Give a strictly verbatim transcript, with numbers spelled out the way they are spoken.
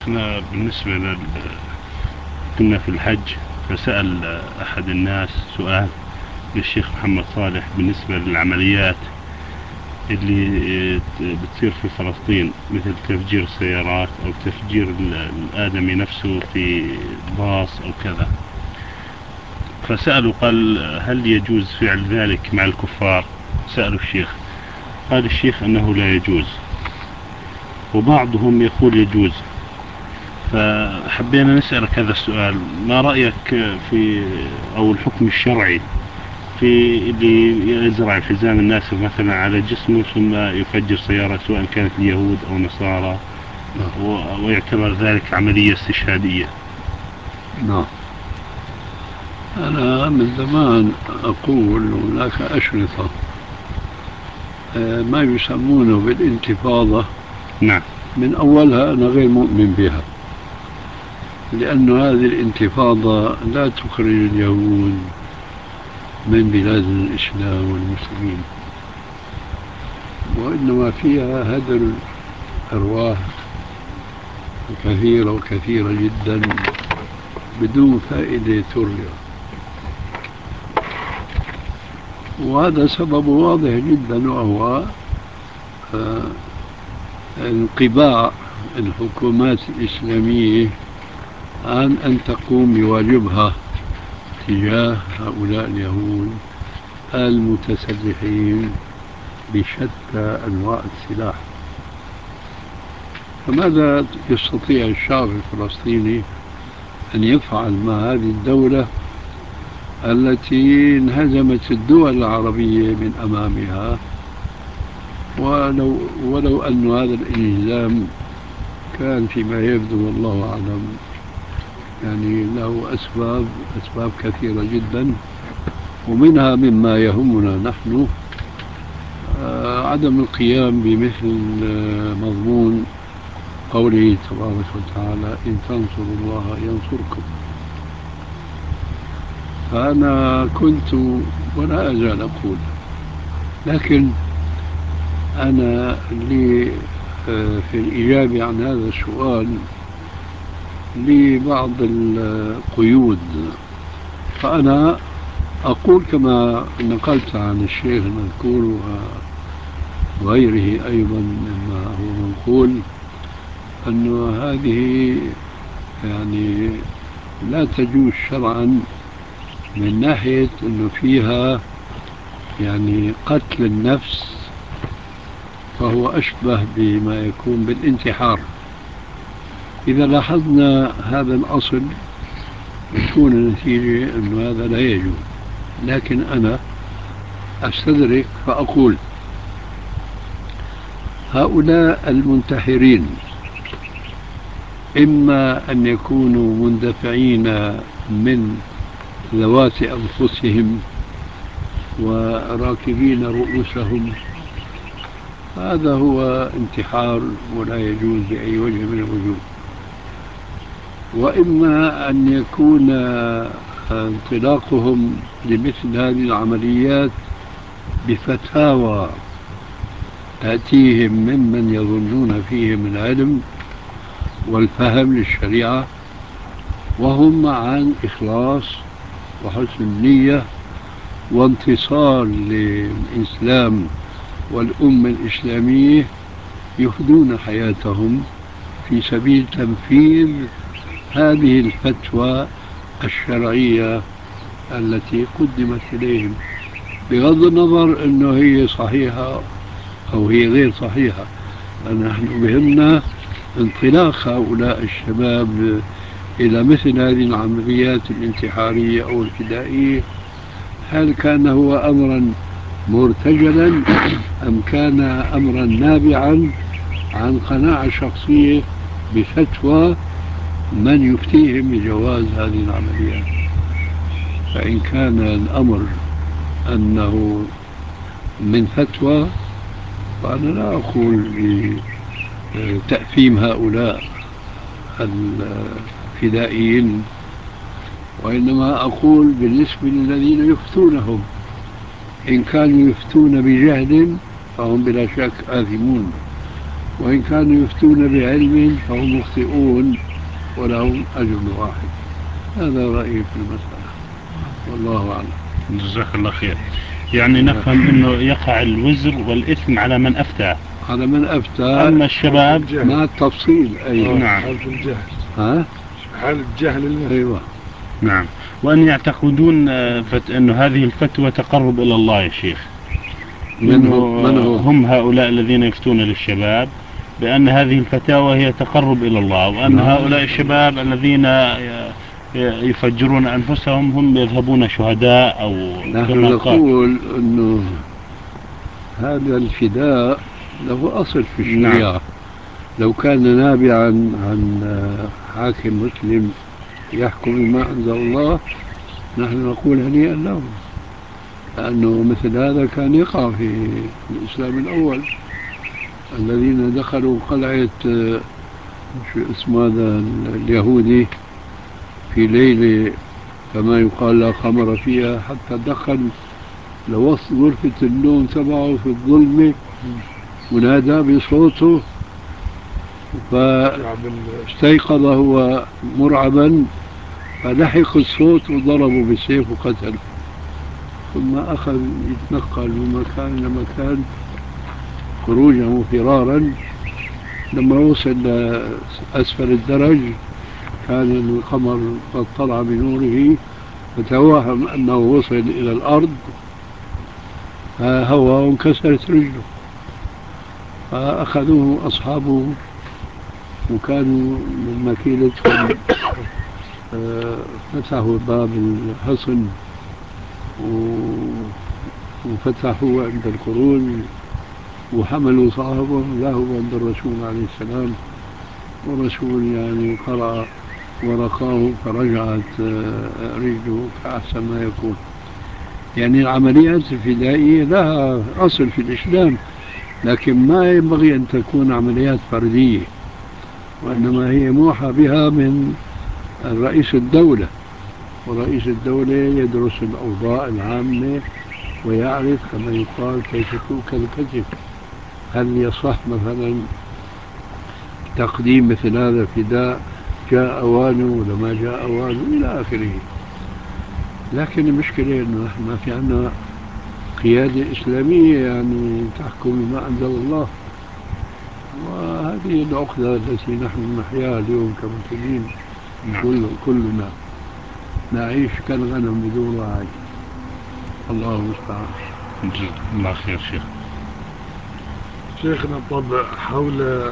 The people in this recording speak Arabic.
أنا بالنسبة لل كنا في الحج، فسأل أحد الناس سؤال للشيخ محمد صالح بالنسبة للعمليات اللي بتصير في فلسطين، مثل تفجير السيارات أو تفجير الآدمي نفسه في باص أو كذا. فسألوا قال هل يجوز فعل ذلك مع الكفار؟ سألوا الشيخ، قال الشيخ أنه لا يجوز، وبعضهم يقول يجوز. فحبينا نسألك هذا السؤال، ما رأيك في أو الحكم الشرعي في اللي يزرع الحزام الناسف مثلا على جسمه ثم يفجر سيارة سواء كانت اليهود أو نصارى، نعم. ويعتبر ذلك عملية استشهادية؟ نعم. أنا من زمان أقول هناك أشرطة ما يسمونه بالانتفاضة. نعم. من أولها أنا غير مؤمن بها، لأن هذه الانتفاضة لا تخرج اليهود من بلاد الإسلام والمسلمين، وإنما فيها هدر أرواح كثيرة وكثيرة جدا بدون فائدة ترجى. وهذا سبب واضح جدا، وهو انقباع الحكومات الإسلامية عن أن تقوم بواجبها تجاه هؤلاء اليهود المتسلحين بشتى أنواع السلاح. فماذا يستطيع الشعب الفلسطيني أن يفعل مع هذه الدولة التي انهزمت الدول العربية من أمامها؟ ولو, ولو أن هذا الانهزام كان فيما يبدو والله أعلم يعني له أسباب أسباب كثيرة جدا، ومنها مما يهمنا نحن عدم القيام بمثل مضمون قوله تبارك وتعالى إن تنصروا الله ينصركم. فأنا كنت ولا أزال أقول، لكن أنا لي في الإجابة عن هذا السؤال لبعض القيود. فأنا أقول كما نقلت عن الشيخ المذكور وغيره أيضا مما هو منقول، أن هذه يعني لا تجوز شرعا من ناحية أنه فيها يعني قتل النفس، فهو أشبه بما يكون بالانتحار. إذا لاحظنا هذا الأصل تكون النتيجة أن هذا لا يجوز. لكن أنا أستدرك فأقول هؤلاء المنتحرين إما أن يكونوا مندفعين من ذوات أنفسهم وراكبين رؤوسهم، هذا هو انتحار ولا يجوز بأي وجه من الوجوه، وإما أن يكون انطلاقهم لمثل هذه العمليات بفتاوى تأتيهم ممن يظنون فيهم العلم والفهم للشريعة، وهم عن إخلاص وحسن النية وانتصار للإسلام والأمة الإسلامية يفدون حياتهم في سبيل تنفيذ هذه الفتوى الشرعية التي قدمت إليهم، بغض النظر أنه هي صحيحة أو هي غير صحيحة. نحن بهمنا انطلاق هؤلاء الشباب إلى مثل هذه العمليات الانتحارية أو الفدائية، هل كان هو أمرا مرتجلا أم كان أمرا نابعا عن قناعة شخصية بفتوى من يفتيهم بجواز هذه العمليات؟ فإن كان الأمر أنه من فتوى فأنا لا أقول بتأثيم هؤلاء الفدائيين، وإنما أقول بالنسبة للذين يفتونهم، إن كانوا يفتون بجهل فهم بلا شك آثمون، وإن كانوا يفتون بعلم فهم مخطئون ولهم أجر واحد. هذا رأيي في المسألة والله أعلم. جزاك الله خير. يعني نفهم أنه يقع الوزر والإثم على من أفتى، على من أفتى، أما الشباب مع التفصيل. أيوة. نعم. حالة الجهل. ها؟ حالة الجهل المثل. أيوة. نعم. وأن يعتقدون أن هذه الفتوى تقرب إلى الله يا شيخ، من هو؟ من هو؟ هم هؤلاء الذين يفتون للشباب بأن هذه الفتاوى هي تقرب إلى الله، وأن نعم. هؤلاء الشباب الذين يفجرون أنفسهم هم يذهبون شهداء أو نحن كما نقول أنه هذا الفداء له أصل في الشريعة. نعم. لو كان نابعا عن حاكم مسلم يحكم بما أنزل الله نحن نقول هنيئا لهم، لأنه مثل هذا كان يقع في الإسلام الأول. الذين دخلوا قلعة شو اسمه هذا اليهودي في ليلة كما يقال لا قمر فيها، حتى دخل لوسط غرفة النوم تبعه في الظلمة ونادى بصوته، فاستيقظ هو مرعبا فلحق الصوت وضربه بالسيف وقتله، ثم أخذ يتنقل من مكان إلى مكان خروجه فرارا. لما وصل أسفل الدرج كان القمر قد طلع بنوره فتوهم أنه وصل إلى الأرض فهوى وانكسرت رجله، فأخذوه أصحابه وكانوا من مكيلتهم فتحوا باب الحصن وفتحوا عند الخروج وحملوا صاحبهم ذهبوا عند الرسول عليه السلام، والرسول يعني قرأ ورقاه فرجعت رجله كأحسن ما يكون. يعني العمليات الفدائية لها أصل في الإسلام، لكن ما ينبغي أن تكون عمليات فردية، وإنما هي موحى بها من رئيس الدولة، ورئيس الدولة يدرس الأوضاع العامة ويعرف كما يقال كيف توكل الكتف، هل يصح مثلا تقديم مثل هذا فداء جاء أوانه ولا ما جاء أوانه إلى آخره. لكن المشكلة أنه نحن ما في عنا قيادة إسلامية يعني تحكم بما أنزل الله، وهذه العقدة التي نحن نحياها اليوم كمسلمين. نعم. كل كلنا نعيش كالغنم بدون راعي. الله المستعان. الله خير شيخ. شيخنا طب حول